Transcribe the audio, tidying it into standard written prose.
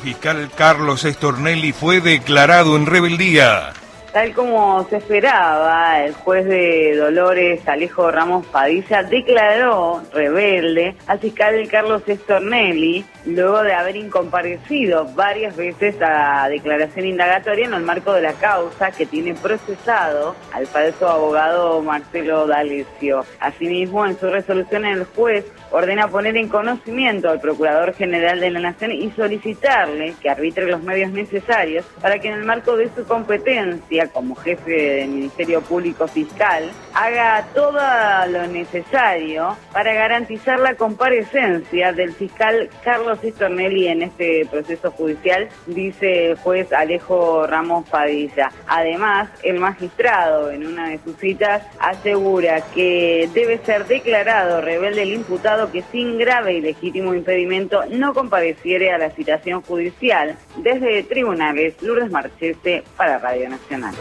fiscal Carlos Stornelli fue declarado en rebeldía. Tal como se esperaba, el juez de Dolores, Alejo Ramos Padilla, declaró rebelde al fiscal Carlos Stornelli luego de haber incomparecido varias veces a declaración indagatoria en el marco de la causa que tiene procesado al falso abogado Marcelo D'Alessio. Asimismo, en su resolución, el juez ordena poner en conocimiento al Procurador General de la Nación y solicitarle que arbitre los medios necesarios para que en el marco de su competencia como jefe del Ministerio Público Fiscal haga todo lo necesario para garantizar la comparecencia del fiscal Carlos Stornelli en este proceso judicial, dice el juez Alejo Ramos Padilla. Además, el magistrado en una de sus citas asegura que debe ser declarado rebelde el imputado que sin grave y legítimo impedimento no compareciere a la citación judicial. Desde tribunales, Lourdes Marchese para Radio Nacional.